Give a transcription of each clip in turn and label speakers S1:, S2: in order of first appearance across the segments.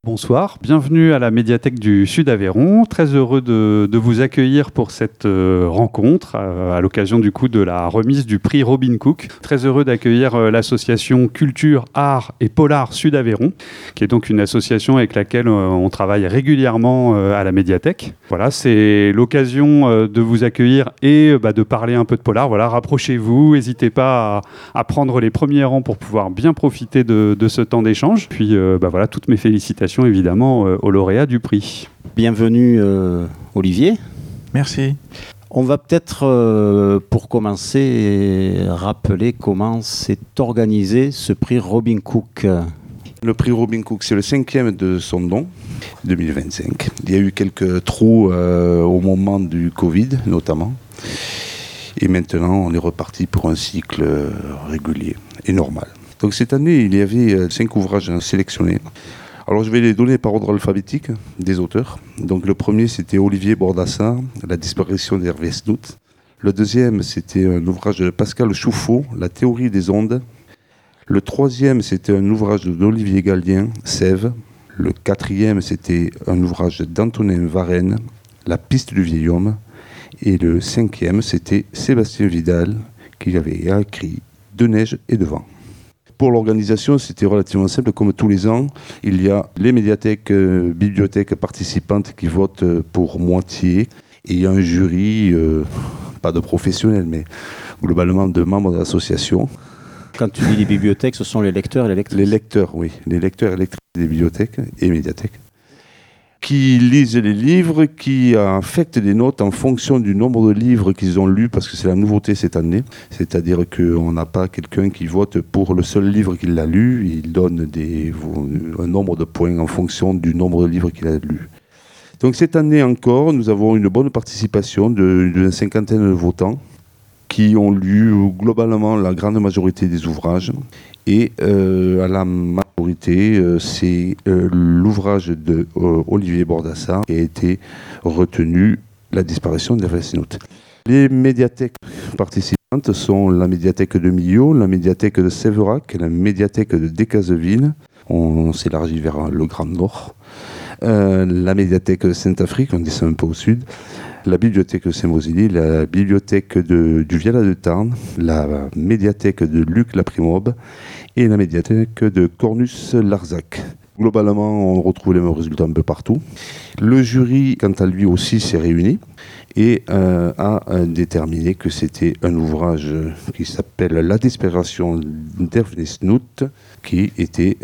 S1: Bonsoir, bienvenue à la médiathèque du Sud-Aveyron. Très heureux de vous accueillir pour cette rencontre à l'occasion du coup de la remise du prix Robin Cook. Très heureux d'accueillir l'association Culture, Art et Polar Sud-Aveyron, qui est donc une association avec laquelle on travaille régulièrement à la médiathèque. Voilà, c'est l'occasion de vous accueillir et de parler un peu de polar. Voilà, rapprochez-vous, n'hésitez pas à prendre les premiers rangs pour pouvoir bien profiter de ce temps d'échange. Puis voilà, toutes mes félicitations évidemment au lauréat du prix.
S2: Bienvenue Olivier.
S3: Merci.
S2: On va peut-être pour commencer rappeler comment s'est organisé ce prix Robin Cook.
S4: Le prix Robin Cook, c'est le 5e de son nom, 2025. Il y a eu quelques trous au moment du Covid notamment. Et maintenant, on est reparti pour un cycle régulier et normal. Donc cette année, il y avait 5 ouvrages sélectionnés. Alors je vais les donner par ordre alphabétique des auteurs. Donc le premier c'était Olivier Bordassa, La disparition d'Hervé Snout. Le deuxième c'était un ouvrage de Pascal Chouffaut, La théorie des ondes. Le troisième c'était un ouvrage d'Olivier Gallien, Sève. Le quatrième c'était un ouvrage d'Antonin Varenne, La piste du vieil homme. Et le cinquième c'était Sébastien Vidal qui avait écrit De neige et de vent. Pour l'organisation, c'était relativement simple. Comme tous les ans, il y a les médiathèques, bibliothèques participantes qui votent pour moitié. Et il y a un jury, pas de professionnels, mais globalement de membres de l'association.
S2: Quand tu dis les bibliothèques, ce sont les lecteurs et les lectrices.
S4: Les lecteurs, oui. Les lecteurs et lectrices des bibliothèques et médiathèques. Qui lisent les livres, qui affectent des notes en fonction du nombre de livres qu'ils ont lus, parce que c'est la nouveauté cette année. C'est-à-dire qu'on n'a pas quelqu'un qui vote pour le seul livre qu'il a lu, il donne un nombre de points en fonction du nombre de livres qu'il a lus. Donc cette année encore, nous avons une bonne participation d'une cinquantaine de votants qui ont lu globalement la grande majorité des ouvrages. Et à la majorité, c'est l'ouvrage de Olivier Bordassa qui a été retenu, La disparition d'Hervé Snout. Les médiathèques participantes sont la médiathèque de Millau, la médiathèque de Séverac, la médiathèque de Decazeville. On s'élargit vers le Grand Nord. La médiathèque de Saint-Afrique, on descend un peu au sud. La bibliothèque de Saint-Mosily, la bibliothèque du Viala de Tarn, la médiathèque de Luc Laprimobe et la médiathèque de Cornus-Larzac. Globalement, on retrouve les mêmes résultats un peu partout. Le jury, quant à lui aussi, s'est réuni et a déterminé que c'était un ouvrage qui s'appelle La disparition d'Hervé Snout, qui était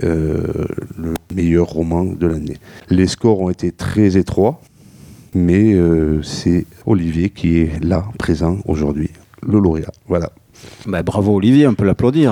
S4: le meilleur roman de l'année. Les scores ont été très étroits. Mais c'est Olivier qui est là, présent aujourd'hui, le lauréat. Voilà.
S2: Bravo Olivier, on peut l'applaudir.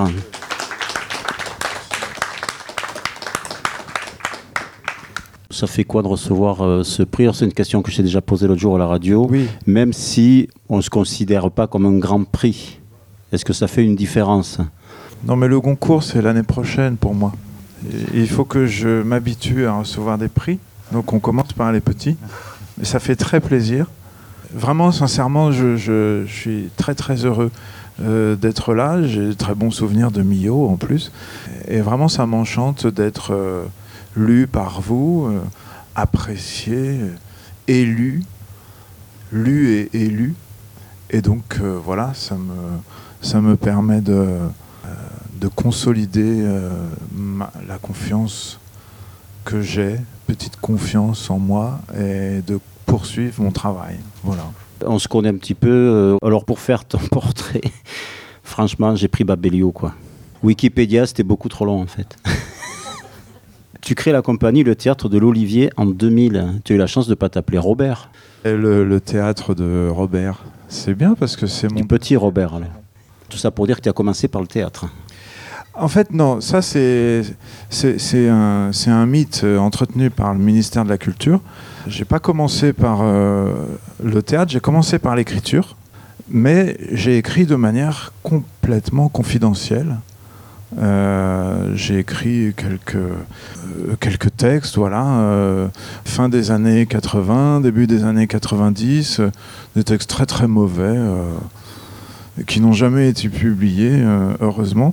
S2: Ça fait quoi de recevoir ce prix? Alors, c'est une question que j'ai déjà posée l'autre jour à la radio.
S3: Oui.
S2: Même si on ne se considère pas comme un grand prix, est-ce que ça fait une différence?
S3: Non, mais le Goncourt, c'est l'année prochaine pour moi. Et il faut que je m'habitue à recevoir des prix. Donc on commence par les petits. Mais ça fait très plaisir. Vraiment, sincèrement, je suis très très heureux d'être là. J'ai de très bons souvenirs de Millau en plus. Et vraiment, ça m'enchante d'être lu par vous, apprécié, élu, lu et élu. Et donc voilà, ça me permet de consolider la confiance que j'ai, petite confiance en moi, et de poursuivre mon travail. Voilà.
S2: On se connaît un petit peu. Alors pour faire ton portrait, franchement, j'ai pris Babelio, quoi. Wikipédia, c'était beaucoup trop long en fait. Tu crées la compagnie Le Théâtre de l'Olivier en 2000. Tu as eu la chance de ne pas t'appeler Robert.
S3: Et le théâtre de Robert, c'est bien parce que c'est mon...
S2: Du petit Robert. Alors. Tout ça pour dire que tu as commencé par le théâtre.
S3: En fait, non, ça c'est un mythe entretenu par le ministère de la Culture. J'ai pas commencé par le théâtre, j'ai commencé par l'écriture, mais j'ai écrit de manière complètement confidentielle. J'ai écrit quelques textes, voilà, fin des années 80, début des années 90, des textes très très mauvais, qui n'ont jamais été publiés, heureusement.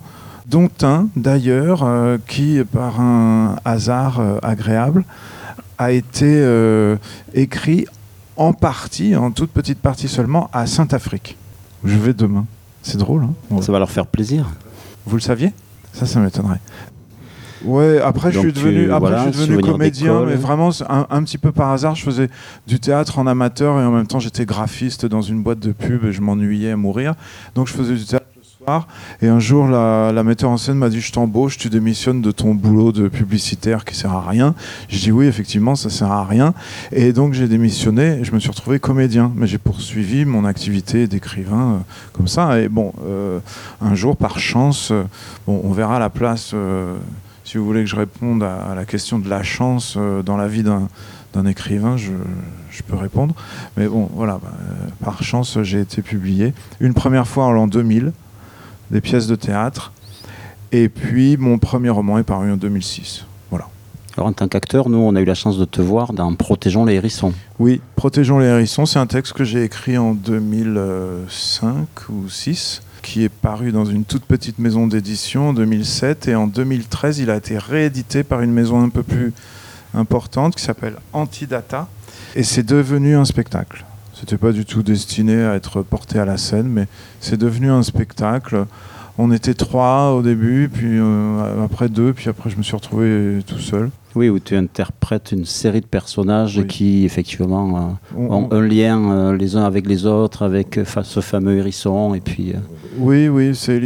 S3: dont un d'ailleurs qui, par un hasard agréable, a été écrit en partie, en toute petite partie seulement, à Saint-Afrique. Je vais demain. C'est drôle, hein? Ouais.
S2: Ça va leur faire plaisir.
S3: Vous le saviez? Ça m'étonnerait. Ouais, après je suis devenu comédien, mais vraiment un petit peu par hasard. Je faisais du théâtre en amateur et en même temps j'étais graphiste dans une boîte de pub et je m'ennuyais à mourir. Donc je faisais du théâtre le soir et un jour la metteur en scène m'a dit: je t'embauche, tu démissionnes de ton boulot de publicitaire qui sert à rien. Je dis oui, effectivement, ça sert à rien. Et donc j'ai démissionné et je me suis retrouvé comédien. Mais j'ai poursuivi mon activité d'écrivain comme ça. Et bon, un jour, par chance, on verra la place... Si vous voulez que je réponde à la question de la chance dans la vie d'un écrivain, je peux répondre. Mais bon, voilà, par chance, j'ai été publié. Une première fois en l'an 2000, des pièces de théâtre. Et puis, mon premier roman est paru en 2006. Voilà.
S2: Alors, en tant qu'acteur, nous, on a eu la chance de te voir dans Protégeons les hérissons.
S3: Oui, Protégeons les hérissons, c'est un texte que j'ai écrit en 2005 ou 2006. Qui est paru dans une toute petite maison d'édition en 2007 et en 2013 il a été réédité par une maison un peu plus importante qui s'appelle Antidata et c'est devenu un spectacle. C'était pas du tout destiné à être porté à la scène, mais c'est devenu un spectacle. On était 3 au début, puis après 2, puis après je me suis retrouvé tout seul.
S2: Oui, où tu interprètes une série de personnages qui, effectivement, ont un lien les uns avec les autres, avec ce fameux hérisson, et puis...
S3: Oui, c'est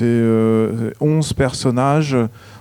S3: 11 personnages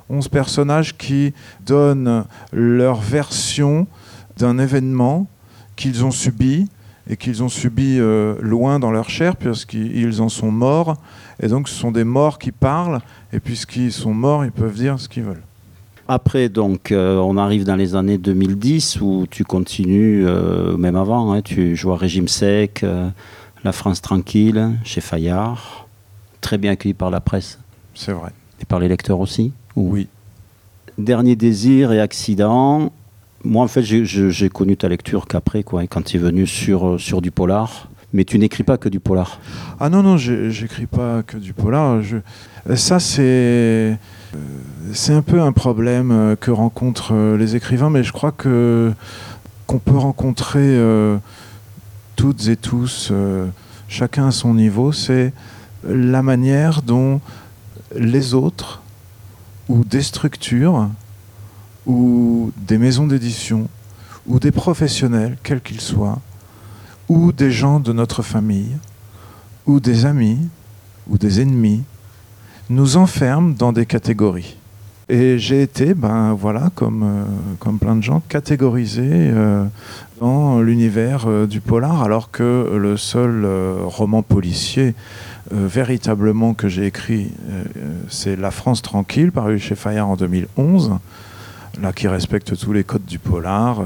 S3: qui donnent leur version d'un événement qu'ils ont subi, et qu'ils ont subi loin dans leur chair, puisqu'ils en sont morts, et donc ce sont des morts qui parlent, et puisqu'ils sont morts, ils peuvent dire ce qu'ils veulent.
S2: Après, donc, on arrive dans les années 2010 où tu continues, même avant, hein, tu joues à Régime Sec, La France Tranquille, chez Fayard, très bien accueilli par la presse.
S3: C'est vrai.
S2: Et par les lecteurs aussi?
S3: Oui.
S2: Dernier désir et accident. Moi, en fait, j'ai connu ta lecture qu'après, quoi, quand tu es venu sur du polar. Mais tu n'écris pas que du polar.
S3: Ah non, j'écris pas que du polar. Ça, c'est un peu un problème que rencontrent les écrivains, mais je crois qu'on peut rencontrer toutes et tous, chacun à son niveau. C'est la manière dont les autres, ou des structures, ou des maisons d'édition, ou des professionnels, quels qu'ils soient, ou des gens de notre famille, ou des amis, ou des ennemis, nous enferment dans des catégories. Et j'ai été, comme plein de gens, catégorisé dans l'univers du polar, alors que le seul roman policier véritablement que j'ai écrit, c'est La France Tranquille, paru chez Fayard en 2011, là qui respecte tous les codes du polar.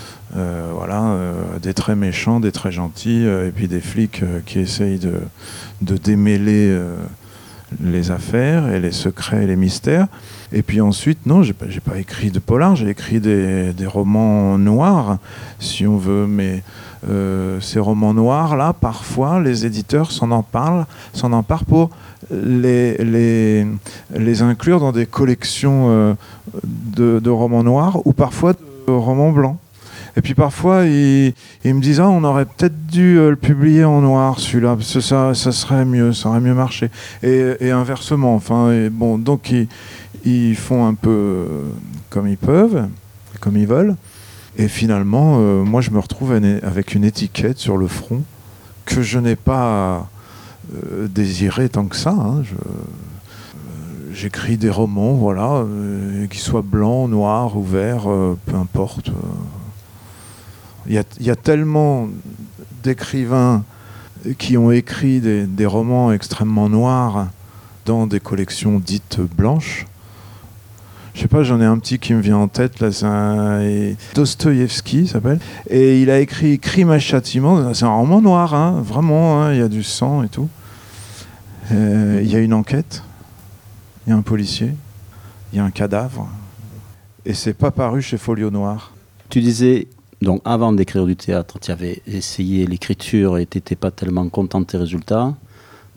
S3: Des très méchants, des très gentils, et puis des flics qui essayent de démêler les affaires et les secrets et les mystères. Et puis ensuite, non, j'ai pas écrit de polar, j'ai écrit des romans noirs, si on veut, mais ces romans noirs-là, parfois, les éditeurs s'en emparent pour les inclure dans des collections de romans noirs ou parfois de romans blancs. Et puis parfois, ils me disent « on aurait peut-être dû le publier en noir, celui-là, parce que ça serait mieux, ça aurait mieux marché. » Et inversement, donc ils font un peu comme ils peuvent, comme ils veulent. Et finalement, moi, je me retrouve avec une étiquette sur le front que je n'ai pas désirée tant que ça. Hein. J'écris des romans, qu'ils soient blancs, noirs ou verts, peu importe. Il y a tellement d'écrivains qui ont écrit des romans extrêmement noirs dans des collections dites blanches. Je sais pas, j'en ai un petit qui me vient en tête, là, c'est Dostoïevski s'appelle, et il a écrit Crime et Châtiment, c'est un roman noir, hein, vraiment, hein, il y a du sang et tout. Il y a une enquête, il y a un policier, il y a un cadavre, et c'est pas paru chez Folio Noir.
S2: Tu disais... Donc, avant d'écrire du théâtre, tu avais essayé l'écriture et tu n'étais pas tellement content de tes résultats.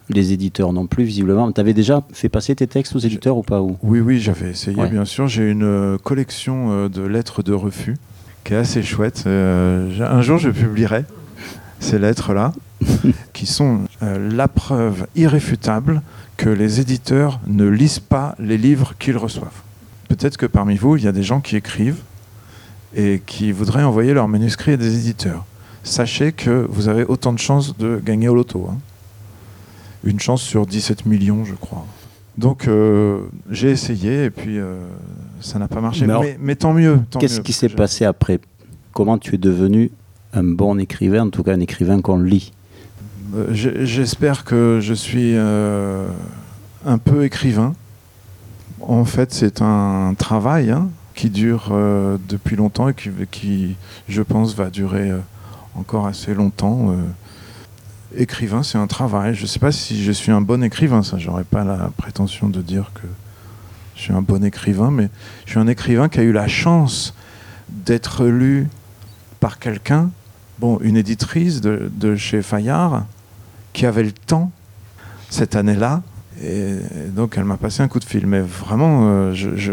S2: Les éditeurs non plus, visiblement. Tu avais déjà fait passer tes textes aux éditeurs ou pas ou...
S3: Oui, j'avais essayé,
S2: Ouais.
S3: bien sûr. J'ai une collection de lettres de refus qui est assez chouette. Un jour, je publierai ces lettres-là, qui sont la preuve irréfutable que les éditeurs ne lisent pas les livres qu'ils reçoivent. Peut-être que parmi vous, il y a des gens qui écrivent et qui voudraient envoyer leurs manuscrits à des éditeurs. Sachez que vous avez autant de chances de gagner au loto. Hein. Une chance sur 17 millions, je crois. Donc, j'ai essayé et puis ça n'a pas marché. Mais tant mieux.
S2: Qu'est-ce qui s'est passé après? Comment tu es devenu un bon écrivain, en tout cas un écrivain qu'on lit?
S3: J'espère que je suis un peu écrivain. En fait, c'est un travail qui dure depuis longtemps et qui, je pense, va durer encore assez longtemps. Écrivain, c'est un travail. Je ne sais pas si je suis un bon écrivain, ça. J'aurais pas la prétention de dire que je suis un bon écrivain, mais je suis un écrivain qui a eu la chance d'être lu par quelqu'un, une éditrice de chez Fayard, qui avait le temps cette année-là, et donc elle m'a passé un coup de fil. Mais vraiment,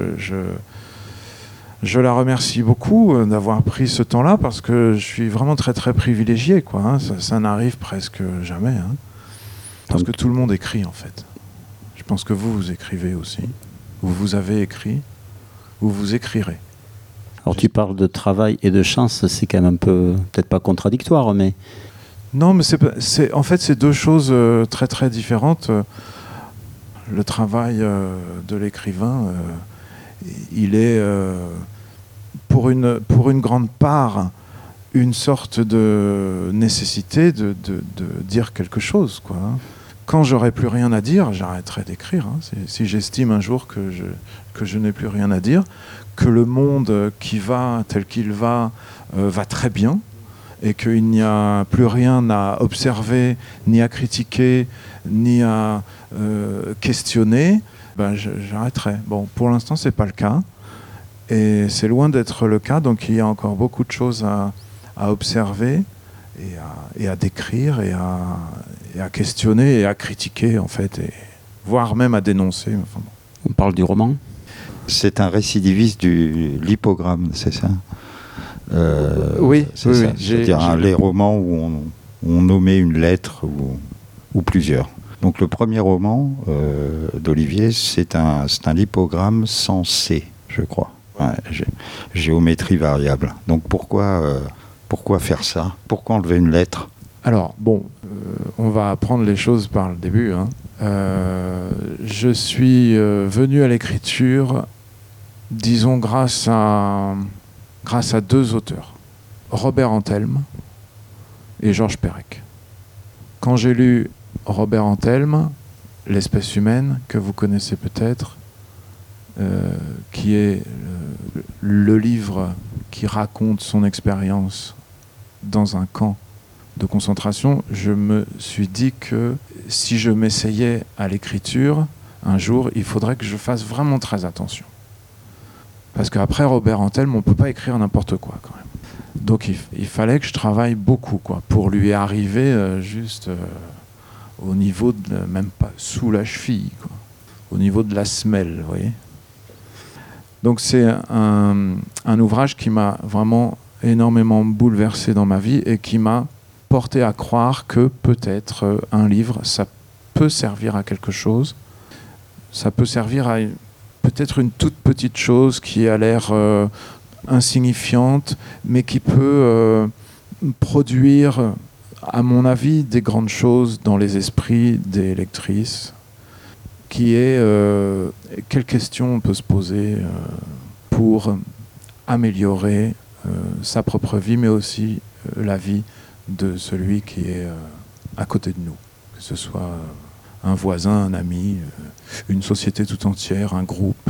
S3: je la remercie beaucoup d'avoir pris ce temps-là, parce que je suis vraiment très très privilégié, quoi, hein. Ça n'arrive presque jamais, hein. Parce que tout le monde écrit, en fait. Je pense que vous écrivez aussi, ou vous avez écrit, ou vous écrirez.
S2: Alors tu parles de travail et de chance, c'est quand même un peu, peut-être pas contradictoire, mais...
S3: Non, mais en fait, c'est deux choses très très différentes. Le travail de l'écrivain, il est pour une grande part une sorte de nécessité de dire quelque chose, quoi. Quand j'aurai plus rien à dire, j'arrêterai d'écrire. Hein. Si j'estime un jour que je n'ai plus rien à dire, que le monde qui va tel qu'il va très bien, et qu'il n'y a plus rien à observer, ni à critiquer, ni à questionner, j'arrêterai. Bon, pour l'instant, c'est pas le cas. Et c'est loin d'être le cas, donc il y a encore beaucoup de choses à observer et à décrire et à questionner et à critiquer, en fait, et voire même à dénoncer. Enfin, bon.
S2: On parle du roman?
S5: C'est un récidiviste du lipogramme, c'est ça?
S3: Oui,
S5: c'est ça. C'est-à-dire les romans où on nommait une lettre ou plusieurs. Donc le premier roman d'Olivier, c'est un lipogramme sans C, je crois. Ouais, géométrie variable. Donc pourquoi faire ça? Pourquoi enlever une lettre?
S3: Alors, on va prendre les choses par le début. Hein. Je suis venu à l'écriture, disons, grâce à deux auteurs, Robert Antelme et Georges Perec. Quand j'ai lu Robert Antelme, L'espèce humaine, que vous connaissez peut-être, qui est le livre qui raconte son expérience dans un camp de concentration, je me suis dit que si je m'essayais à l'écriture, un jour, il faudrait que je fasse vraiment très attention. Parce qu'après Robert Antelme, on ne peut pas écrire n'importe quoi, quand même. Donc il fallait que je travaille beaucoup, quoi, pour lui arriver juste au niveau même pas sous la cheville, quoi, au niveau de la semelle, vous voyez. Donc c'est un ouvrage qui m'a vraiment énormément bouleversé dans ma vie et qui m'a porté à croire que peut-être un livre, ça peut servir à quelque chose. Ça peut servir à peut-être une toute petite chose qui a l'air insignifiante, mais qui peut produire, à mon avis, des grandes choses dans les esprits des lectrices, qui est quelles questions on peut se poser pour améliorer sa propre vie, mais aussi la vie de celui qui est à côté de nous, que ce soit un voisin, un ami, une société tout entière, un groupe,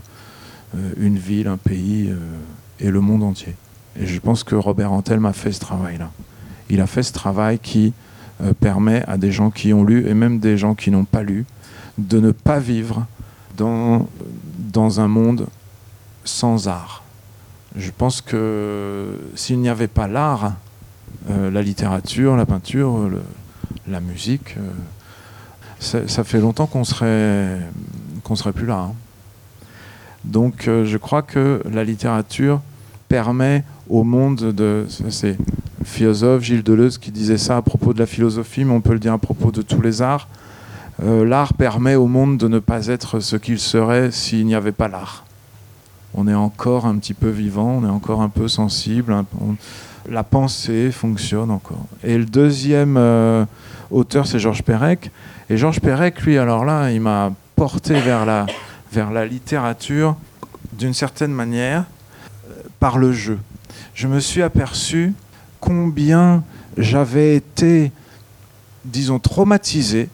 S3: une ville, un pays et le monde entier. Et je pense que Robert Antelme a fait ce travail-là. Il a fait ce travail qui permet à des gens qui ont lu, et même des gens qui n'ont pas lu, de ne pas vivre dans un monde sans art. Je pense que s'il n'y avait pas l'art, la littérature, la peinture, la musique, ça fait longtemps qu'on serait plus là. Hein. Donc je crois que la littérature permet au monde c'est le philosophe Gilles Deleuze qui disait ça à propos de la philosophie, mais on peut le dire à propos de tous les arts. L'art permet au monde de ne pas être ce qu'il serait s'il n'y avait pas l'art. On est encore un petit peu vivant, on est encore un peu sensible, la pensée fonctionne encore. Et le deuxième auteur, c'est Georges Perec. Et Georges Perec, lui, alors là, il m'a porté vers la littérature d'une certaine manière par le jeu. Je me suis aperçu combien j'avais été, disons, traumatisé.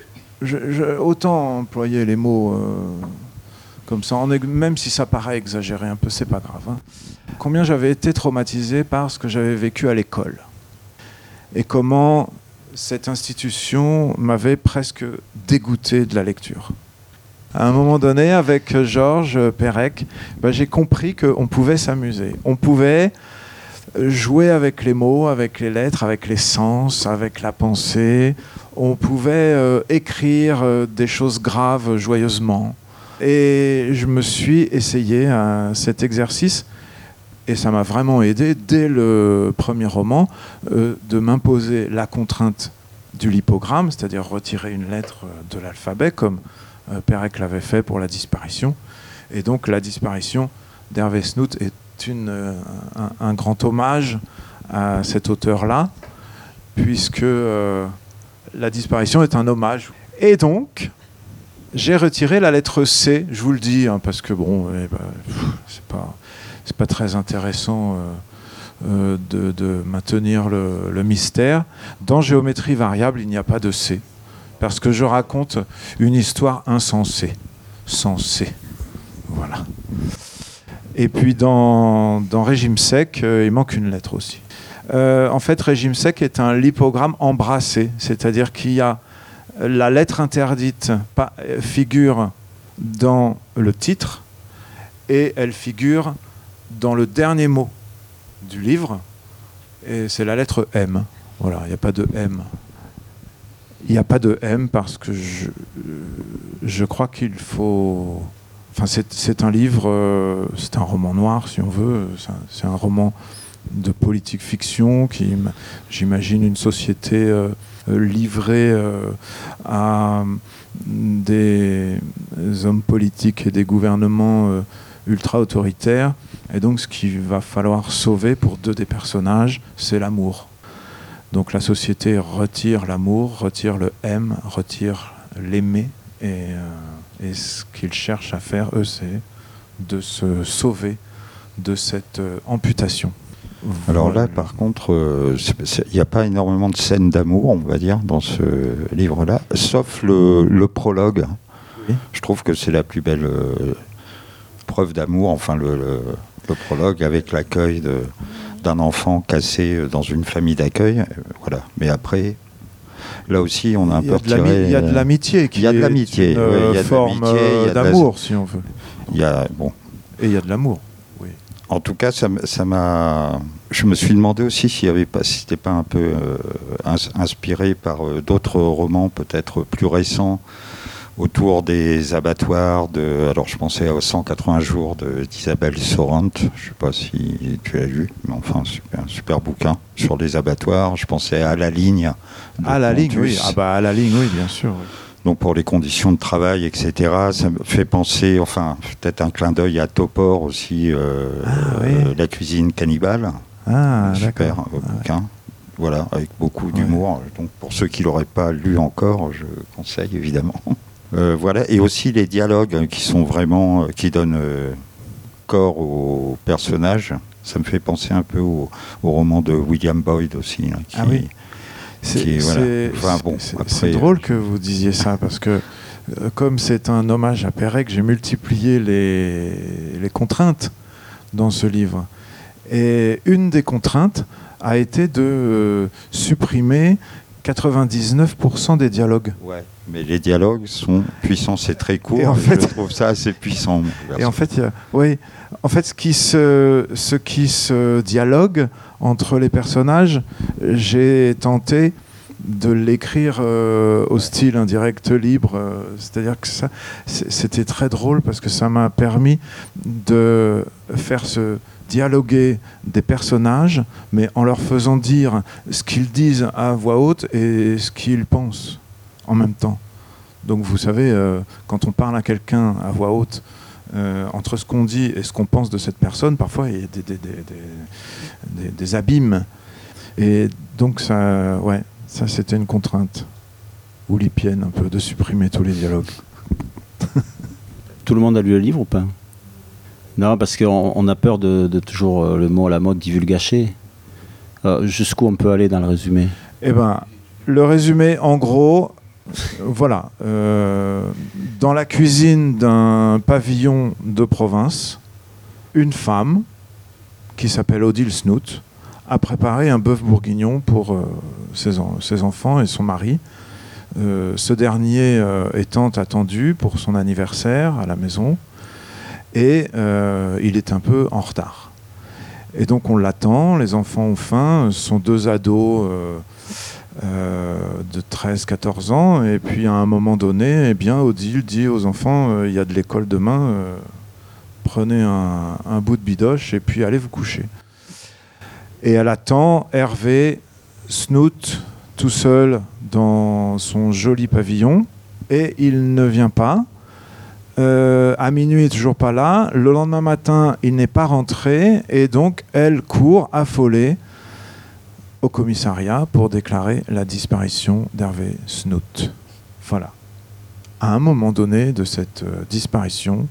S3: Autant employer les mots comme ça, même si ça paraît exagéré un peu, c'est pas grave. Hein. Combien j'avais été traumatisé par ce que j'avais vécu à l'école. Et comment cette institution m'avait presque dégoûté de la lecture. À un moment donné, avec Georges Perec, j'ai compris qu'on pouvait s'amuser. On pouvait jouer avec les mots, avec les lettres, avec les sens, avec la pensée. On pouvait écrire des choses graves joyeusement. Et je me suis essayé à cet exercice, et ça m'a vraiment aidé, dès le premier roman, de m'imposer la contrainte du lipogramme, c'est-à-dire retirer une lettre de l'alphabet, comme Perec l'avait fait pour La Disparition. Et donc La Disparition d'Hervé Snout est un grand hommage à cet auteur-là, puisque La Disparition est un hommage. Et donc, j'ai retiré la lettre C, je vous le dis, hein, parce que bon, c'est pas très intéressant de maintenir le mystère. Dans Géométrie variable, il n'y a pas de C, parce que je raconte une histoire insensée, sans C. Voilà. Et puis dans Régime sec, il manque une lettre aussi. En fait, Régime sec est un lipogramme embrassé, c'est-à-dire qu'il y a la lettre interdite figure dans le titre et elle figure dans le dernier mot du livre, et c'est la lettre M. Voilà, il n'y a pas de M. Il n'y a pas de M parce que je crois qu'il faut... Enfin, c'est un livre, c'est un roman noir, si on veut. C'est un roman de politique fiction qui, j'imagine, une société livrée à des hommes politiques et des gouvernements ultra-autoritaires. Et donc, ce qu'il va falloir sauver pour deux des personnages, c'est l'amour. Donc, la société retire l'amour, retire le M, retire l'aimer. Et ce qu'ils cherchent à faire, eux, c'est de se sauver de cette amputation.
S5: Alors là, par contre, il n'y a pas énormément de scènes d'amour, on va dire, dans ce livre-là, sauf le prologue. Oui. Je trouve que c'est la plus belle preuve d'amour, enfin le prologue avec l'accueil d'un enfant cassé dans une famille d'accueil. Voilà. Mais après... Là aussi, on a un peu retiré...
S3: Il y a de l'amitié qui est une forme d'amour, si on veut.
S5: Il y a, bon.
S3: Et il y a de l'amour, oui.
S5: En tout cas, ça m'a... Je me suis demandé aussi si c'était pas un peu inspiré par d'autres romans, peut-être plus récents, autour des abattoirs. Alors, je pensais aux 180 jours d'Isabelle Sorant. Je ne sais pas si tu l'as lu, mais enfin, un super bouquin sur les abattoirs. Je pensais à La Ligne.
S3: À La Ligne, oui. À La Ligne, oui, bien sûr. Oui.
S5: Donc, pour les conditions de travail, etc., ça me fait penser, enfin, peut-être un clin d'œil à Topor aussi, oui. La cuisine cannibale. Super bouquin. Voilà, avec beaucoup d'humour. Ouais. Donc, pour ceux qui ne l'auraient pas lu encore, je conseille évidemment. Voilà, et aussi les dialogues qui sont vraiment, qui donnent corps aux personnages. Ça me fait penser un peu au roman de William Boyd aussi. Là, qui,
S3: oui. C'est drôle que vous disiez ça, parce que comme c'est un hommage à Perec, j'ai multiplié les contraintes dans ce livre. Et une des contraintes a été de supprimer 99% des dialogues.
S5: Ouais, mais les dialogues sont puissants, c'est très court. Et en fait, je trouve ça assez puissant.
S3: Et en fait, ce qui se dialogue entre les personnages, j'ai tenté de l'écrire au style indirect libre. C'est-à-dire que ça, c'était très drôle parce que ça m'a permis de faire se dialoguer des personnages, mais en leur faisant dire ce qu'ils disent à voix haute et ce qu'ils pensent en même temps. Donc vous savez, quand on parle à quelqu'un à voix haute, entre ce qu'on dit et ce qu'on pense de cette personne, parfois il y a des abîmes. Et donc ça c'était une contrainte oulipienne un peu, de supprimer tous les dialogues.
S2: Tout le monde a lu le livre ou pas? Non, parce qu'on a peur de toujours le mot à la mode divulgacher. Jusqu'où on peut aller dans le résumé?
S3: Eh ben, le résumé, en gros, voilà. Dans la cuisine d'un pavillon de province, une femme, qui s'appelle Odile Snoot, a préparé un bœuf bourguignon pour ses enfants et son mari. Ce dernier étant attendu pour son anniversaire à la maison, et il est un peu en retard. Et donc on l'attend, les enfants ont faim, ce sont deux ados de 13-14 ans, et puis à un moment donné, eh bien, Odile dit aux enfants, il y a de l'école demain, prenez un bout de bidoche et puis allez vous coucher. Et elle attend Hervé Snoot tout seul dans son joli pavillon, et il ne vient pas. À minuit, il n'est toujours pas là. Le lendemain matin, il n'est pas rentré, et donc elle court affolée au commissariat pour déclarer la disparition d'Hervé Snoot. Voilà. À un moment donné de cette disparition,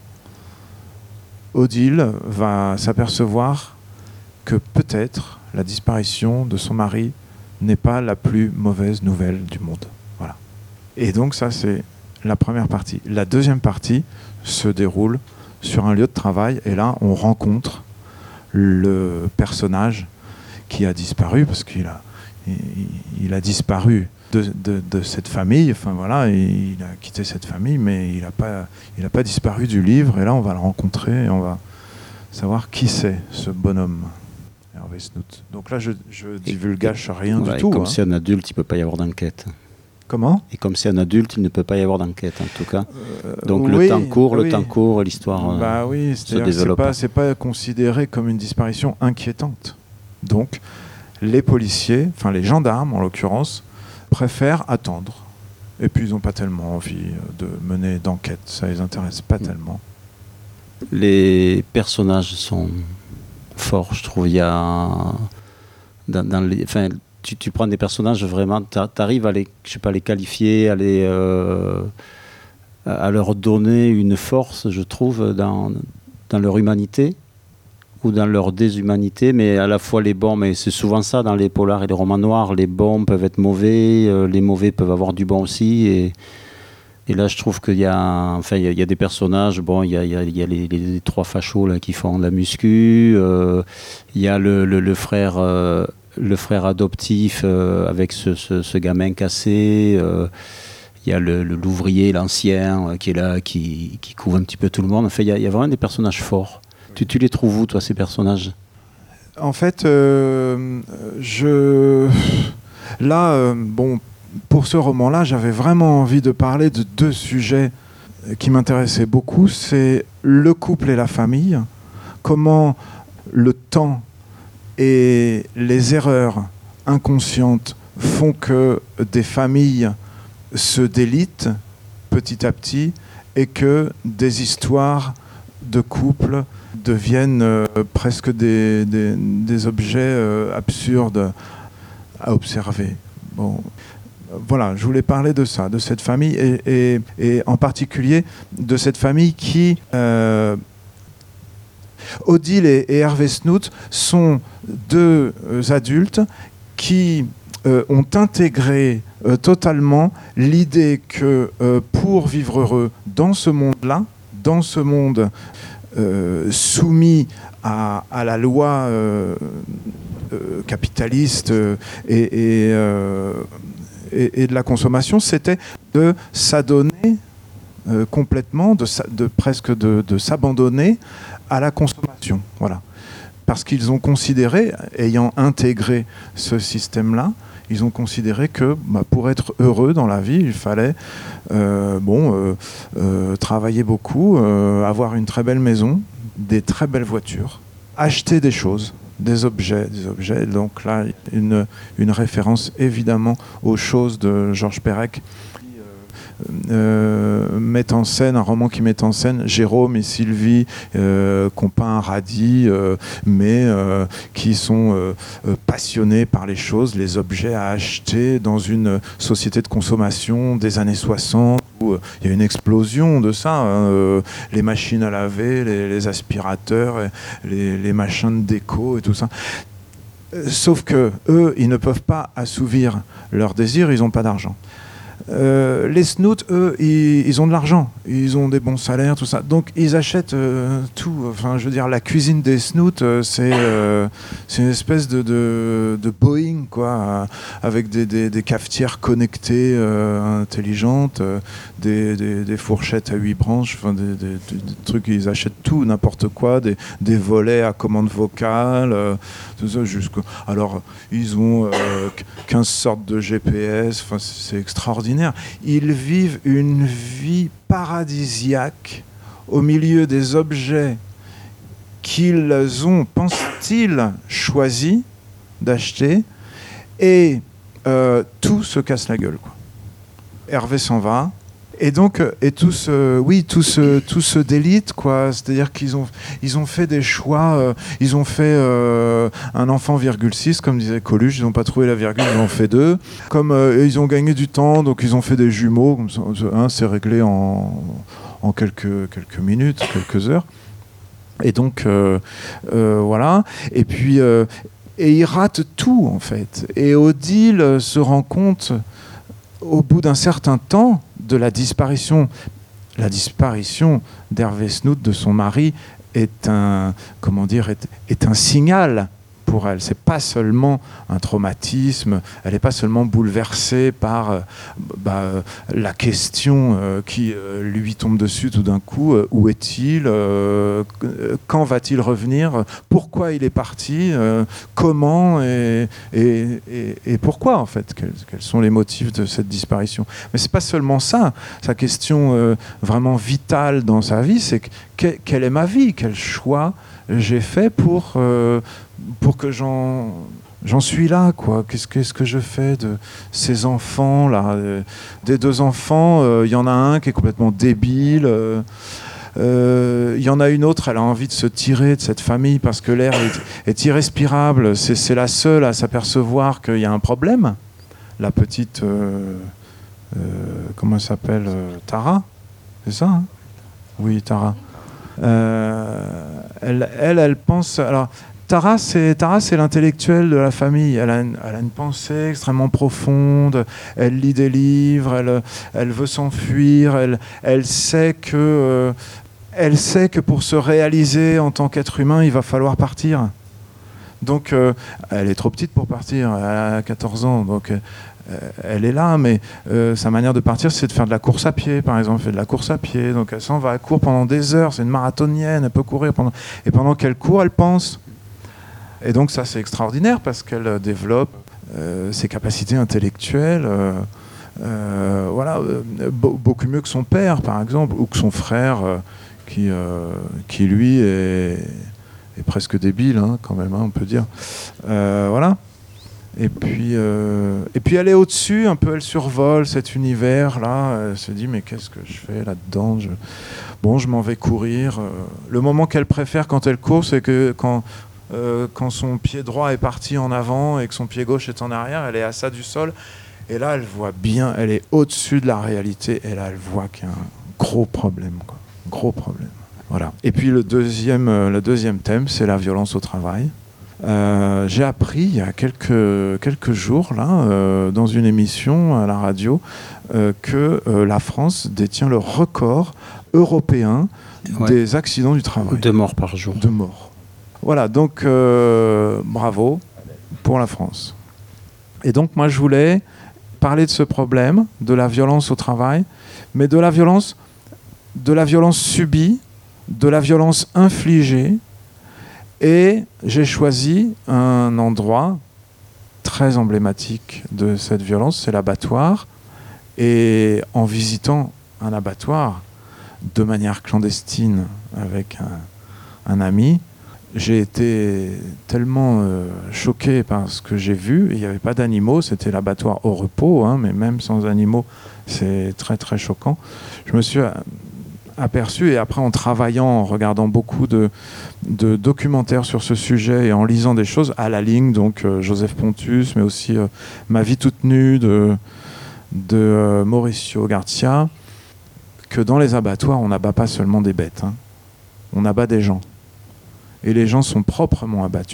S3: Odile va s'apercevoir que peut-être la disparition de son mari n'est pas la plus mauvaise nouvelle du monde. Voilà. Et donc ça, c'est la première partie. La deuxième partie se déroule sur un lieu de travail, et là, on rencontre le personnage qui a disparu, parce qu'il a disparu de cette famille. Enfin voilà, il a quitté cette famille, mais il n'a pas disparu du livre. Et là, on va le rencontrer et on va savoir qui c'est, ce bonhomme, Hervé Snoot. Donc là, je divulgage rien du tout.
S2: Comme c'est un adulte, il ne peut pas y avoir d'enquête.
S3: Comment ?
S2: Et comme c'est un adulte, il ne peut pas y avoir d'enquête, en tout cas. Donc le temps court, l'histoire
S3: bah oui,
S2: se développe.
S3: C'est pas considéré comme une disparition inquiétante. Donc les policiers, enfin les gendarmes en l'occurrence, préfèrent attendre. Et puis ils n'ont pas tellement envie de mener d'enquête, ça les intéresse pas tellement.
S2: Les personnages sont forts, je trouve. Il y a tu prends des personnages vraiment, tu arrives à les qualifier, à leur donner une force, je trouve, dans leur humanité ou dans leur déshumanité, mais à la fois les bons, mais c'est souvent ça dans les polars et les romans noirs, les bons peuvent être mauvais, les mauvais peuvent avoir du bon aussi, et là je trouve qu'il y a des personnages, bon, il y a les trois fachos là, qui font de la muscu, il y a le frère adoptif avec ce gamin cassé, il y a l'ouvrier, l'ancien qui est là, qui couvre un petit peu tout le monde. Enfin, il y a vraiment des personnages forts. Tu les trouves où, toi, ces personnages ?
S3: En fait, pour ce roman-là, j'avais vraiment envie de parler de deux sujets qui m'intéressaient beaucoup. C'est le couple et la famille. Comment le temps et les erreurs inconscientes font que des familles se délitent petit à petit, et que des histoires de couple deviennent presque des objets absurdes à observer. Bon, voilà, je voulais parler de ça, de cette famille, et en particulier de cette famille qui... Odile et Hervé Snoot sont deux adultes qui ont intégré totalement l'idée que pour vivre heureux dans ce monde-là, dans ce monde soumis à la loi capitaliste et de la consommation, c'était de s'adonner complètement, presque de s'abandonner à la consommation. Voilà. Parce qu'ils ont considéré, ayant intégré ce système-là, ils ont considéré que pour être heureux dans la vie, il fallait travailler beaucoup, avoir une très belle maison, des très belles voitures, acheter des choses, des objets. Donc là, une référence évidemment aux choses de Georges Perec, met en scène, un roman qui met en scène Jérôme et Sylvie qui ont pas un radis mais qui sont passionnés par les choses, les objets à acheter dans une société de consommation des années 60 où il y a une explosion de ça, les machines à laver, les aspirateurs, les machins de déco et tout ça. Sauf que eux, ils ne peuvent pas assouvir leurs désirs, ils n'ont pas d'argent. Les snoots, eux, ils ont de l'argent, ils ont des bons salaires, tout ça. Donc ils achètent tout. Enfin, je veux dire, la cuisine des snoots, c'est une espèce de Boeing, quoi, avec des cafetières connectées, intelligentes, des fourchettes à 8 branches, enfin, des trucs. Ils achètent tout, n'importe quoi, des volets à commande vocale, tout ça. Alors, ils ont 15 sortes de GPS. Enfin, c'est extraordinaire. Ils vivent une vie paradisiaque au milieu des objets qu'ils ont, pensent-ils, choisi d'acheter, et tout se casse la gueule, quoi. Hervé s'en va. Et donc, tout se délite, quoi. C'est-à-dire qu'ils ont fait des choix. Ils ont fait un enfant, 6, comme disait Coluche. Ils n'ont pas trouvé la virgule, ils en ont fait 2. Comme ils ont gagné du temps, donc ils ont fait des jumeaux. Comme ça, c'est réglé en quelques minutes, quelques heures. Et donc, voilà. Et puis, et ils ratent tout, en fait. Et Odile se rend compte, au bout d'un certain temps, de la disparition d'Hervé Snout, de son mari, est un signal pour elle. C'est pas seulement un traumatisme, elle n'est pas seulement bouleversée par la question qui lui tombe dessus tout d'un coup. Où est-il, quand va-t-il revenir, pourquoi il est parti, comment et pourquoi, en fait, quels sont les motifs de cette disparition. Mais c'est pas seulement ça. Sa question vraiment vitale dans sa vie, c'est quelle est ma vie, quel choix j'ai fait pour que j'en suis là, quoi. Qu'est-ce que je fais de ces enfants là, des 2 enfants, y en a un qui est complètement débile, y en a une autre, elle a envie de se tirer de cette famille parce que l'air est irrespirable. C'est la seule à s'apercevoir qu'il y a un problème. La petite comment elle s'appelle, Tara, c'est ça, hein? Oui, Tara. Elle pense. Alors, Tara, c'est l'intellectuelle de la famille. Elle a une pensée extrêmement profonde. Elle lit des livres. Elle veut s'enfuir. Elle sait que pour se réaliser en tant qu'être humain, il va falloir partir. Donc, elle est trop petite pour partir. Elle a 14 ans. Donc, elle est là, mais sa manière de partir, c'est de faire de la course à pied, par exemple. Elle fait de la course à pied, donc elle s'en va, elle court pendant des heures, c'est une marathonienne, elle peut courir et pendant qu'elle court, elle pense. Et donc ça, c'est extraordinaire parce qu'elle développe ses capacités intellectuelles, beaucoup mieux que son père, par exemple, ou que son frère, qui lui est presque débile, hein, quand même, hein, on peut dire. Voilà. Et puis elle est au-dessus, un peu, elle survole cet univers-là. Elle se dit, mais qu'est-ce que je fais là-dedans ? Je m'en vais courir. Le moment qu'elle préfère quand elle court, c'est que quand son pied droit est parti en avant et que son pied gauche est en arrière, elle est à ça du sol. Et là, elle voit bien, elle est au-dessus de la réalité. Et là, elle voit qu'il y a un gros problème, quoi. Gros problème. Voilà. Et puis le deuxième thème, c'est la violence au travail. J'ai appris il y a quelques jours là, dans une émission à la radio, que la France détient le record européen des accidents du travail.
S2: 2 morts par jour.
S3: 2 morts. Voilà, donc bravo pour la France. Et donc moi je voulais parler de ce problème, de la violence au travail, mais de la violence subie, de la violence infligée. Et j'ai choisi un endroit très emblématique de cette violence, c'est l'abattoir. Et en visitant un abattoir de manière clandestine avec un ami, j'ai été tellement choqué par ce que j'ai vu. Il n'y avait pas d'animaux, c'était l'abattoir au repos, hein, mais même sans animaux, c'est très très choquant. Je me suis aperçu, et après en travaillant, en regardant beaucoup de documentaires sur ce sujet et en lisant des choses, à la ligne, donc Joseph Pontus, mais aussi Ma vie toute nue de Mauricio Garcia, que dans les abattoirs, on n'abat pas seulement des bêtes, hein. On abat des gens. Et les gens sont proprement abattus,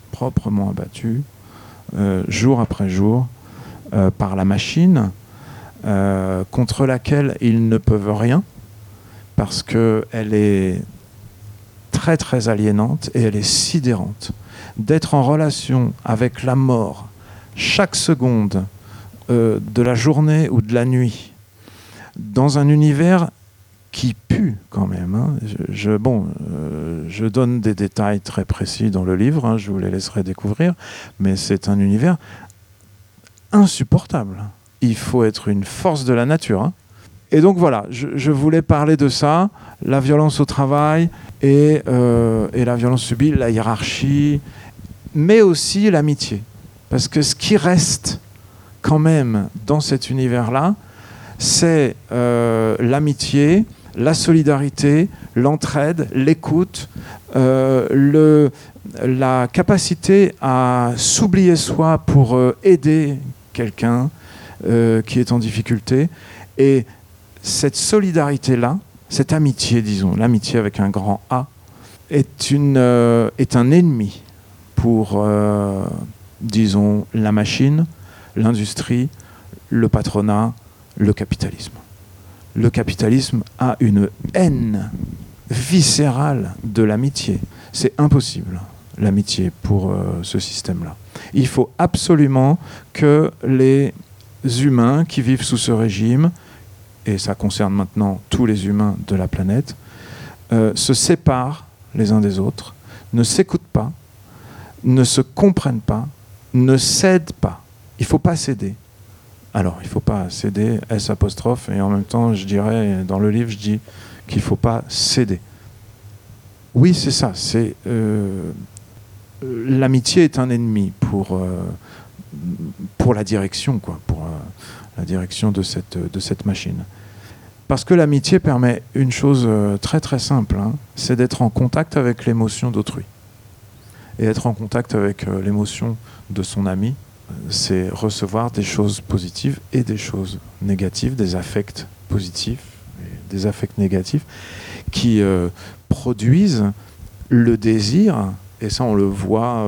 S3: jour après jour, par la machine, contre laquelle ils ne peuvent rien, parce qu'elle est très très aliénante et elle est sidérante. D'être en relation avec la mort chaque seconde de la journée ou de la nuit, dans un univers qui pue quand même, hein. Je donne des détails très précis dans le livre, hein, je vous les laisserai découvrir, mais c'est un univers insupportable. Il faut être une force de la nature, hein. Et donc voilà, je voulais parler de ça, la violence au travail et la violence subie, la hiérarchie, mais aussi l'amitié. Parce que ce qui reste quand même dans cet univers-là, c'est l'amitié, la solidarité, l'entraide, l'écoute, la capacité à s'oublier soi pour aider quelqu'un qui est en difficulté. Et cette solidarité-là, cette amitié, disons, l'amitié avec un grand A, est un ennemi pour, disons, la machine, l'industrie, le patronat, le capitalisme. Le capitalisme a une haine viscérale de l'amitié. C'est impossible, l'amitié, pour ce système-là. Il faut absolument que les humains qui vivent sous ce régime, et ça concerne maintenant tous les humains de la planète, se séparent les uns des autres, ne s'écoutent pas, ne se comprennent pas, ne cèdent pas. Il ne faut pas céder. Alors, il ne faut pas céder, S', et en même temps, je dirais, dans le livre, je dis qu'il ne faut pas céder. Oui, c'est ça. L'amitié est un ennemi pour la direction, quoi, pour la direction de cette machine. Parce que l'amitié permet une chose très très simple, hein, c'est d'être en contact avec l'émotion d'autrui. Et être en contact avec l'émotion de son ami, c'est recevoir des choses positives et des choses négatives, des affects positifs et des affects négatifs qui produisent le désir, et ça on le voit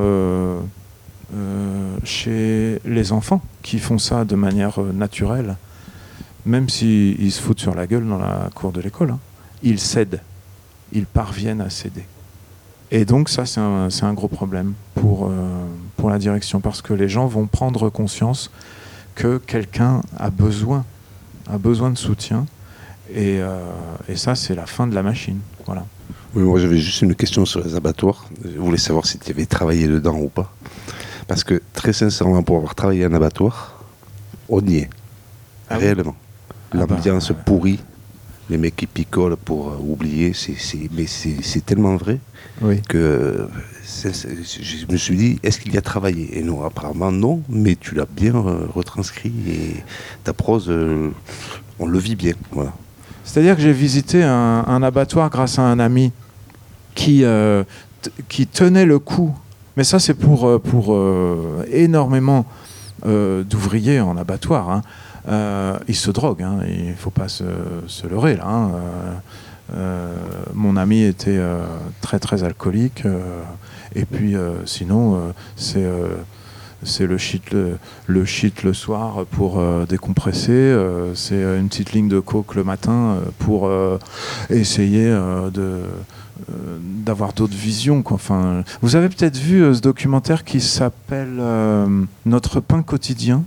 S3: chez les enfants qui font ça de manière naturelle, même s'ils se foutent sur la gueule dans la cour de l'école, hein. Ils cèdent, ils parviennent à céder. Et donc ça, c'est un gros problème pour la direction, parce que les gens vont prendre conscience que quelqu'un a besoin de soutien, et ça, c'est la fin de la machine. Voilà.
S4: Oui, moi j'avais juste une question sur les abattoirs. Je voulais savoir si tu avais travaillé dedans ou pas. Parce que très sincèrement, pour avoir travaillé en abattoir, on y est. Réellement. L'ambiance pourrie, les mecs qui picolent pour oublier, mais c'est tellement vrai, oui, que je me suis dit, est-ce qu'il y a travaillé? Et non, apparemment non, mais tu l'as bien retranscrit et ta prose, on le vit bien. Voilà.
S3: C'est-à-dire que j'ai visité un abattoir grâce à un ami qui tenait le coup. Mais ça, c'est pour énormément d'ouvriers en abattoir, hein. Ils se droguent, hein. Il ne faut pas se leurrer là, hein. Mon ami était très très alcoolique, et puis sinon c'est le shit le soir pour décompresser, c'est une petite ligne de coke le matin pour essayer d'avoir d'autres visions, quoi. Enfin, vous avez peut-être vu ce documentaire qui s'appelle Notre pain quotidien.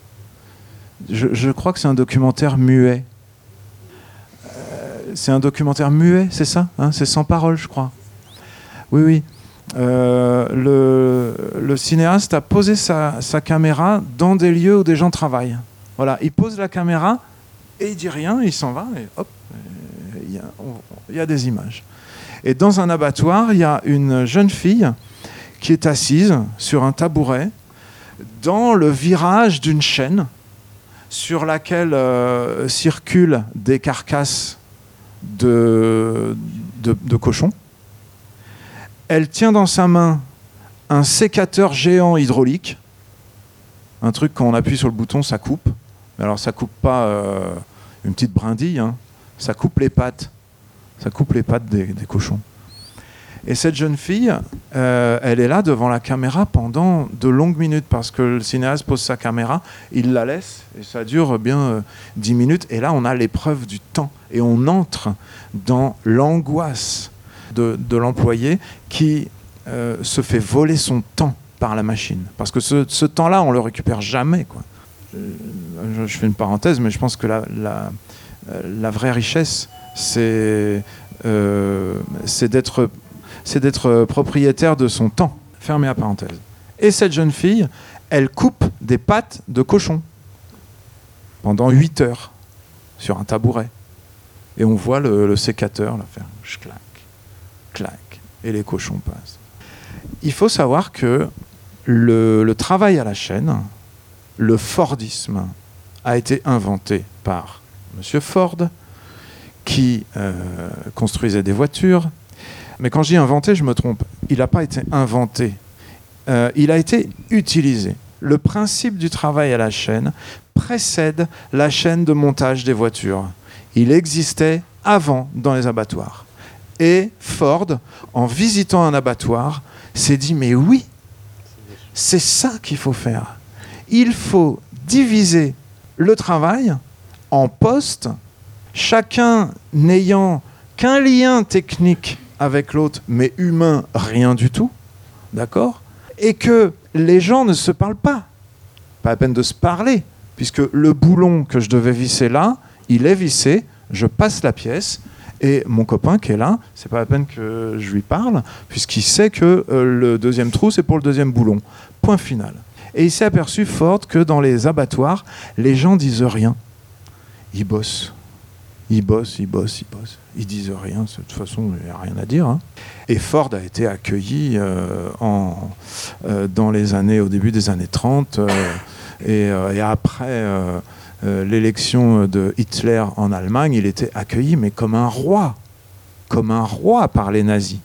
S3: Je crois que c'est un documentaire muet. C'est un documentaire muet, c'est ça, hein, c'est sans parole, je crois. Oui, oui. le cinéaste a posé sa caméra dans des lieux où des gens travaillent. Voilà, il pose la caméra et il dit rien, il s'en va et hop, il y a des images. Et dans un abattoir, il y a une jeune fille qui est assise sur un tabouret dans le virage d'une chaîne sur laquelle circulent des carcasses de cochons. Elle tient dans sa main un sécateur géant hydraulique, un truc quand on appuie sur le bouton, ça coupe. Mais alors ça coupe pas une petite brindille, hein. Ça coupe les pattes. Ça coupe les pattes des cochons. Et cette jeune fille, elle est là devant la caméra pendant de longues minutes parce que le cinéaste pose sa caméra, il la laisse et ça dure bien 10 minutes. Et là, on a l'épreuve du temps et on entre dans l'angoisse de l'employé qui se fait voler son temps par la machine. Parce que ce temps-là, on le récupère jamais, quoi. Je fais une parenthèse, mais je pense que la vraie richesse, c'est d'être propriétaire de son temps. Fermez la parenthèse. Et cette jeune fille, elle coupe des pattes de cochon pendant 8 heures sur un tabouret. Et on voit le sécateur là, faire clac, clac, et les cochons passent. Il faut savoir que le travail à la chaîne, le Fordisme, a été inventé par M. Ford, qui construisait des voitures. Mais quand je dis inventé, je me trompe. Il n'a pas été inventé. Il a été utilisé. Le principe du travail à la chaîne précède la chaîne de montage des voitures. Il existait avant dans les abattoirs. Et Ford, en visitant un abattoir, s'est dit « Mais oui, c'est ça qu'il faut faire. Il faut diviser le travail en postes, chacun n'ayant qu'un lien technique avec l'autre, mais humain, rien du tout, d'accord ? Et que les gens ne se parlent pas. Pas la peine de se parler, puisque le boulon que je devais visser là, il est vissé, je passe la pièce, et mon copain qui est là, c'est pas la peine que je lui parle, puisqu'il sait que le deuxième trou, c'est pour le deuxième boulon. Point final. Et il s'est aperçu, Ford, que dans les abattoirs, les gens disent rien. Ils bossent. Ils bossent. Ils disent rien. De toute façon, il n'y a rien à dire. Hein. Et Ford a été accueilli dans les années, au début des années 30, et après l'élection de Hitler en Allemagne, il était accueilli, mais comme un roi par les nazis.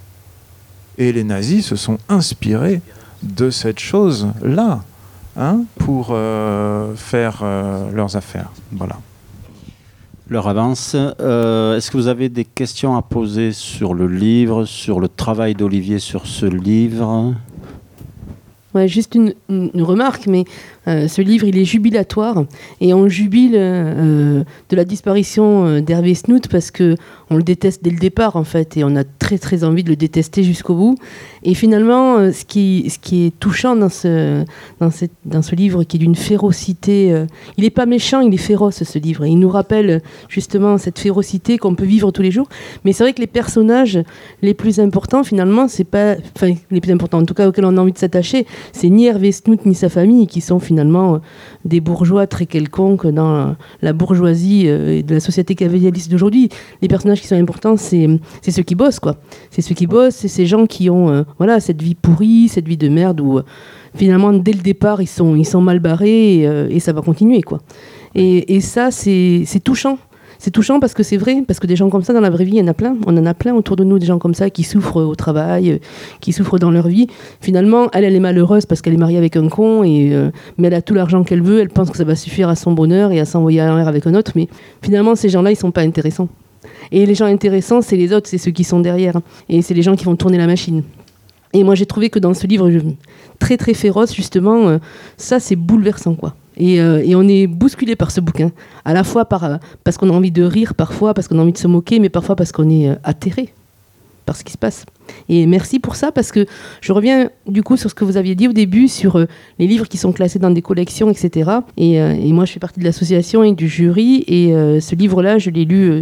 S3: Et les nazis se sont inspirés de cette chose-là, hein, pour faire leurs affaires. Voilà.
S2: L'heure avance. Est-ce que vous avez des questions à poser sur le livre, sur le travail d'Olivier sur ce livre ?
S6: Ouais, juste une remarque, mais ce livre, il est jubilatoire, et on jubile de la disparition d'Hervé Snout parce que on le déteste dès le départ, en fait, et on a très très envie de le détester jusqu'au bout. Et finalement, ce qui est touchant dans ce livre, qui est d'une férocité, il n'est pas méchant, il est féroce, ce livre, et il nous rappelle justement cette férocité qu'on peut vivre tous les jours. Mais c'est vrai que les personnages les plus importants, finalement, c'est pas, enfin les plus importants, en tout cas auxquels on a envie de s'attacher, c'est ni Hervé Snout ni sa famille, qui sont finalement des bourgeois très quelconques dans la bourgeoisie de la société capitaliste d'aujourd'hui. Les personnages qui sont importants, c'est ceux qui bossent, quoi. C'est ceux qui bossent, c'est ces gens qui ont cette vie pourrie, cette vie de merde où finalement dès le départ ils sont mal barrés et ça va continuer, quoi. Et ça c'est touchant. C'est touchant parce que c'est vrai, parce que des gens comme ça dans la vraie vie, il y en a plein. On en a plein autour de nous, des gens comme ça qui souffrent au travail, qui souffrent dans leur vie. Finalement, elle est malheureuse parce qu'elle est mariée avec un con, mais elle a tout l'argent qu'elle veut, elle pense que ça va suffire à son bonheur et à s'envoyer en l'air avec un autre. Mais finalement, ces gens-là, ils sont pas intéressants. Et les gens intéressants, c'est les autres, c'est ceux qui sont derrière. Et c'est les gens qui vont tourner la machine. Et moi, j'ai trouvé que dans ce livre très très féroce, justement, ça, c'est bouleversant, quoi. Et on est bousculé par ce bouquin, à la fois parce qu'on a envie de rire, parfois parce qu'on a envie de se moquer, mais parfois parce qu'on est atterré par ce qui se passe. Et merci pour ça, parce que je reviens du coup sur ce que vous aviez dit au début, sur les livres qui sont classés dans des collections, etc. Et moi, je fais partie de l'association et du jury, et ce livre-là, je l'ai lu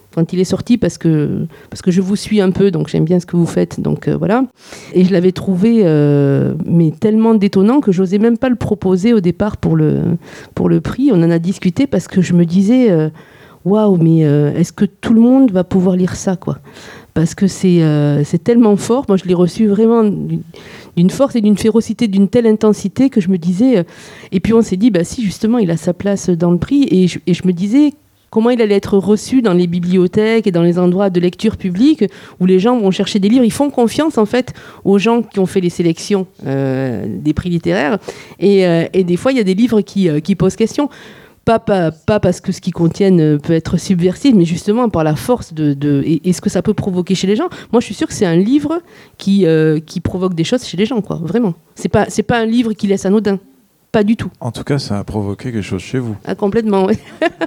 S6: quand il est sorti parce que je vous suis un peu, donc j'aime bien ce que vous faites, donc voilà. Et je l'avais trouvé mais tellement détonnant que j'osais même pas le proposer au départ pour le prix. On en a discuté parce que je me disais waouh, mais est-ce que tout le monde va pouvoir lire ça, quoi? Parce que c'est tellement fort. Moi, je l'ai reçu vraiment d'une force et d'une férocité, d'une telle intensité que je me disais... Et puis on s'est dit, bah si, justement, il a sa place dans le prix. Et je me disais comment il allait être reçu dans les bibliothèques et dans les endroits de lecture publique où les gens vont chercher des livres. Ils font confiance, en fait, aux gens qui ont fait les sélections des prix littéraires. Et des fois, il y a des livres qui posent question. Pas parce que ce qu'ils contiennent peut être subversif, mais justement par la force et ce que ça peut provoquer chez les gens. Moi, je suis sûre que c'est un livre qui provoque des choses chez les gens, quoi. Vraiment. C'est pas un livre qui laisse anodin. Pas du tout.
S3: En tout cas, ça a provoqué quelque chose chez vous.
S6: Ah, complètement, oui.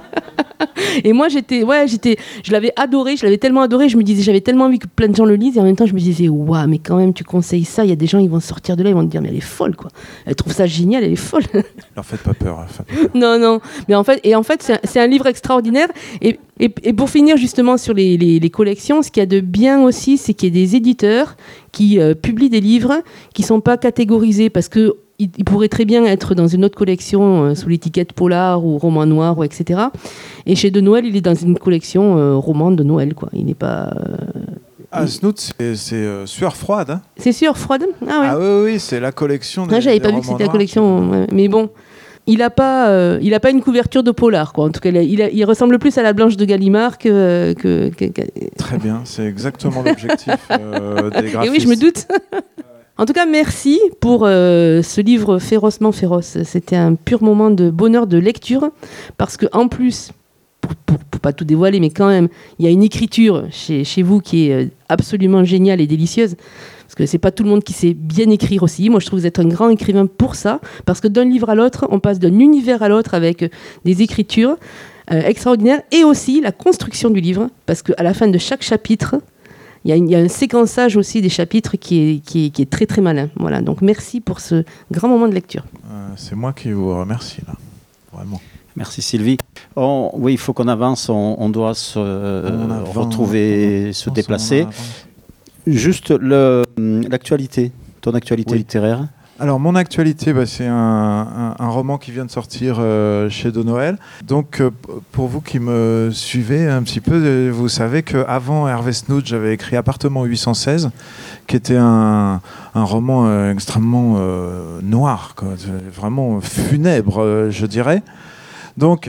S6: Et moi, je l'avais adoré, je l'avais tellement adoré, j'avais tellement envie que plein de gens le lisent, et en même temps, je me disais, waouh, mais quand même, tu conseilles ça, il y a des gens, ils vont sortir de là, ils vont te dire, mais elle est folle, quoi. Elle trouve ça génial, elle est folle.
S3: Alors, faites pas peur.
S6: Non, mais en fait, c'est un livre extraordinaire. Et pour finir justement sur les collections, ce qu'il y a de bien aussi, c'est qu'il y a des éditeurs qui publient des livres qui sont pas catégorisés, parce que il pourrait très bien être dans une autre collection sous l'étiquette polar ou roman noir, ou etc. Et chez De Noël, il est dans une collection roman de Noël, quoi. Il n'est pas...
S3: Snoot, c'est Sueur froide. Hein.
S6: C'est Sueur froide. Ah, ouais.
S3: Ah oui, c'est la collection.
S6: J'avais pas vu que c'était la collection. Ouais. Mais bon, il a pas une couverture de polar, quoi. En tout cas, il ressemble plus à la Blanche de Gallimard que...
S3: Très bien, c'est exactement l'objectif des graphistes.
S6: Et oui, je me doute. En tout cas, merci pour ce livre férocement féroce. C'était un pur moment de bonheur de lecture, parce que en plus, pour pas tout dévoiler, mais quand même, il y a une écriture chez vous qui est absolument géniale et délicieuse. Parce que c'est pas tout le monde qui sait bien écrire aussi. Moi, je trouve que vous êtes un grand écrivain pour ça, parce que d'un livre à l'autre, on passe d'un univers à l'autre avec des écritures extraordinaires, et aussi la construction du livre, parce qu'à la fin de chaque chapitre, il y a un séquençage aussi des chapitres qui est très très malin. Voilà, donc merci pour ce grand moment de lecture.
S3: C'est moi qui vous remercie, là. Vraiment.
S2: Merci Sylvie. Oui, il faut qu'on avance, on doit se retrouver, se déplacer. Juste l'actualité, ton actualité littéraire.
S3: Alors, mon actualité, c'est un roman qui vient de sortir chez De Noël. Donc, pour vous qui me suivez un petit peu, vous savez qu'avant Hervé Snoot, j'avais écrit Appartement 816, qui était un roman extrêmement noir, quoi, vraiment funèbre, je dirais. Donc,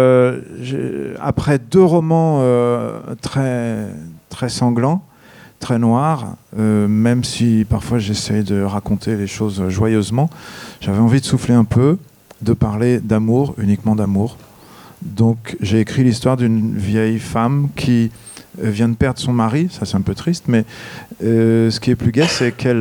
S3: après 2 romans très, très sanglants, très noir, même si parfois j'essaie de raconter les choses joyeusement, j'avais envie de souffler un peu, de parler d'amour, uniquement d'amour. Donc j'ai écrit l'histoire d'une vieille femme qui vient de perdre son mari, ça c'est un peu triste, mais ce qui est plus gai, c'est qu'elle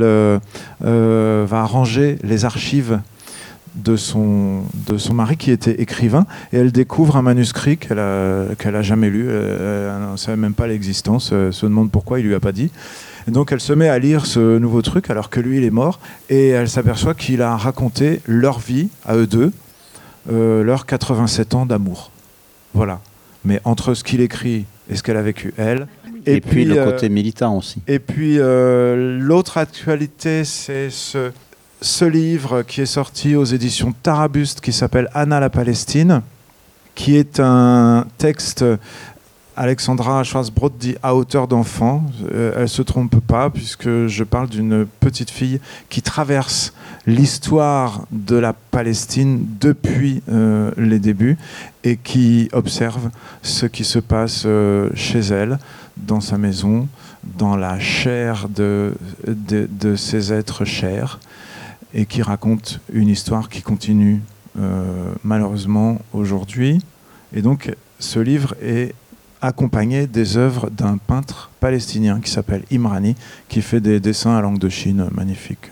S3: va ranger les archives de son mari qui était écrivain, et elle découvre un manuscrit qu'elle a jamais lu, elle ne savait même pas l'existence, se demande pourquoi il lui a pas dit. Et donc elle se met à lire ce nouveau truc alors que lui il est mort, et elle s'aperçoit qu'il a raconté leur vie à eux deux, leurs 87 ans d'amour. Voilà. Mais entre ce qu'il écrit et ce qu'elle a vécu elle.
S2: Et puis le côté militant aussi.
S3: Et puis l'autre actualité, c'est ce livre qui est sorti aux éditions Tarabuste, qui s'appelle Anna la Palestine, qui est un texte, Alexandra Schwarzbrot dit à hauteur d'enfant. Elle ne se trompe pas, puisque je parle d'une petite fille qui traverse l'histoire de la Palestine depuis les débuts, et qui observe ce qui se passe chez elle, dans sa maison, dans la chair de ces êtres chers, et qui raconte une histoire qui continue malheureusement aujourd'hui. Et donc ce livre est accompagné des œuvres d'un peintre palestinien qui s'appelle Imrani, qui fait des dessins à langue de Chine magnifiques.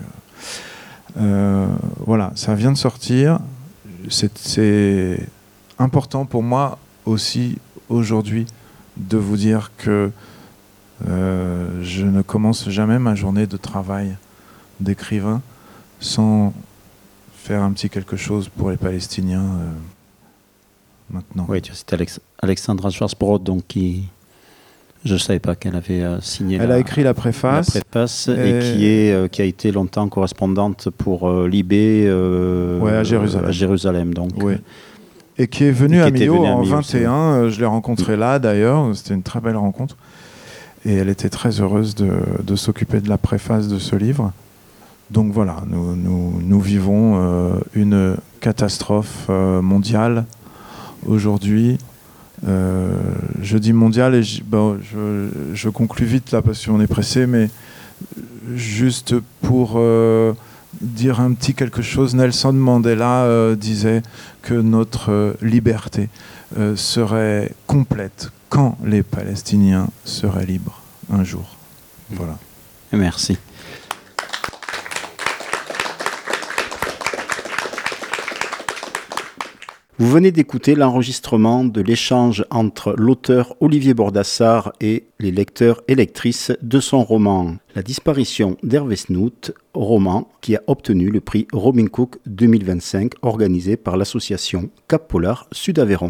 S3: Voilà, ça vient de sortir. C'est important pour moi aussi aujourd'hui de vous dire que je ne commence jamais ma journée de travail d'écrivain sans faire un petit quelque chose pour les Palestiniens maintenant.
S2: Oui, c'était Alexandra Schwarzbrot donc qui Je ne savais pas qu'elle avait signé.
S3: Elle a écrit la préface.
S2: Et qui a été longtemps correspondante pour Libé
S3: à Jérusalem.
S2: À Jérusalem donc.
S3: Oui. Et qui est venue à Millau en 21. Je l'ai rencontrée là d'ailleurs. C'était une très belle rencontre. Et elle était très heureuse de s'occuper de la préface de ce livre. Donc voilà, nous vivons une catastrophe mondiale aujourd'hui. Je dis mondial et je conclus vite là parce qu'on est pressé, mais juste pour dire un petit quelque chose, Nelson Mandela disait que notre liberté serait complète quand les Palestiniens seraient libres un jour. Voilà.
S2: Merci. Vous venez d'écouter l'enregistrement de l'échange entre l'auteur Olivier Bordassar et les lecteurs et lectrices de son roman La disparition d'Hervé Snout, roman qui a obtenu le prix Robin Cook 2025 organisé par l'association Cap Polar Sud Aveyron.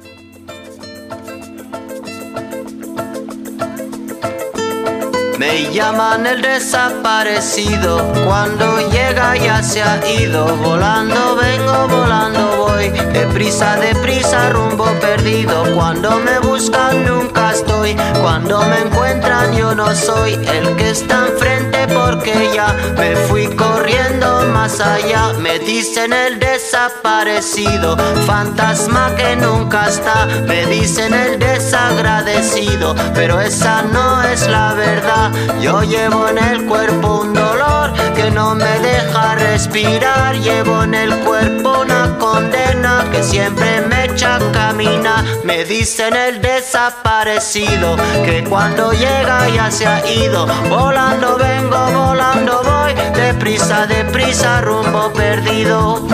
S7: Me llaman el desaparecido, cuando llega ya se ha ido. Volando vengo, volando voy, deprisa, rumbo perdido. Cuando me buscan nunca estoy, cuando me encuentran yo no soy el que está enfrente porque ya me fui corriendo más allá. Me dicen el desaparecido, fantasma que nunca está. Me dicen el desagradecido, pero esa no es la verdad. Yo llevo en el cuerpo un dolor que no me deja respirar. Llevo en el cuerpo una condena que siempre me echa a caminar. Me dicen el desaparecido, que cuando llega ya se ha ido. Volando vengo, volando voy, deprisa, rumbo perdido.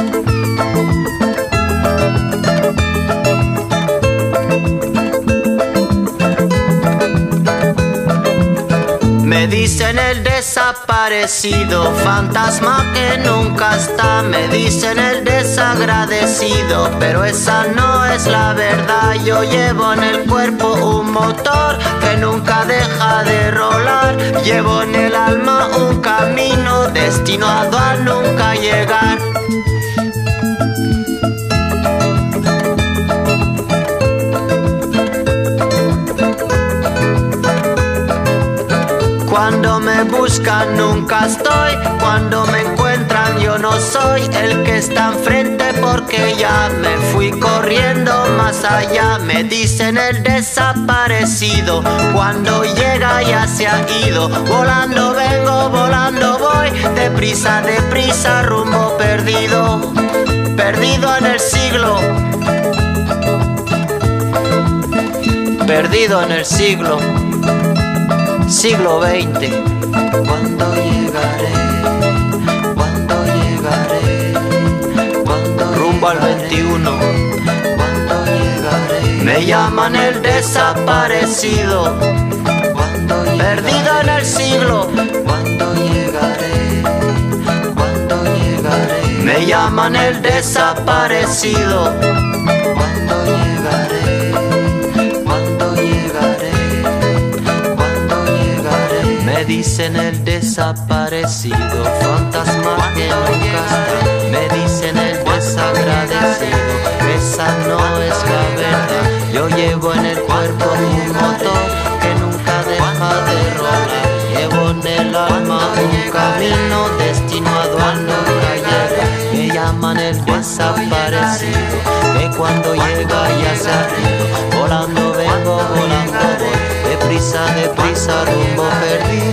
S7: Me dicen el desaparecido, fantasma que nunca está. Me dicen el desagradecido, pero esa no es la verdad. Yo llevo en el cuerpo un motor que nunca deja de rolar. Llevo en el alma un camino destinado a nunca llegar. Cuando me buscan nunca estoy, cuando me encuentran yo no soy el que está enfrente porque ya me fui corriendo más allá. Me dicen el desaparecido, cuando llega ya se ha ido. Volando vengo, volando voy, deprisa, rumbo perdido. Perdido en el siglo, perdido en el siglo. Siglo XX. ¿Cuándo llegaré? ¿Cuándo llegaré? ¿Cuándo rumbo al 21? ¿Cuándo llegaré? Me llaman el desaparecido. ¿Cuándo llegaré? Perdido en el siglo. ¿Cuándo llegaré? ¿Cuándo llegaré? Me llaman el desaparecido. ¿Cuándo llegaré? Me dicen el desaparecido, fantasma que nunca está. Me dicen el desagradecido, esa no es la verdad. Yo llevo en el cuerpo un motor que nunca deja de rolar. Llevo en el alma un camino destinado a nunca llegar. Me llaman el desaparecido, que cuando llega ya se ha ido. Volando vengo, volando voy, deprisa, rumbo perdido.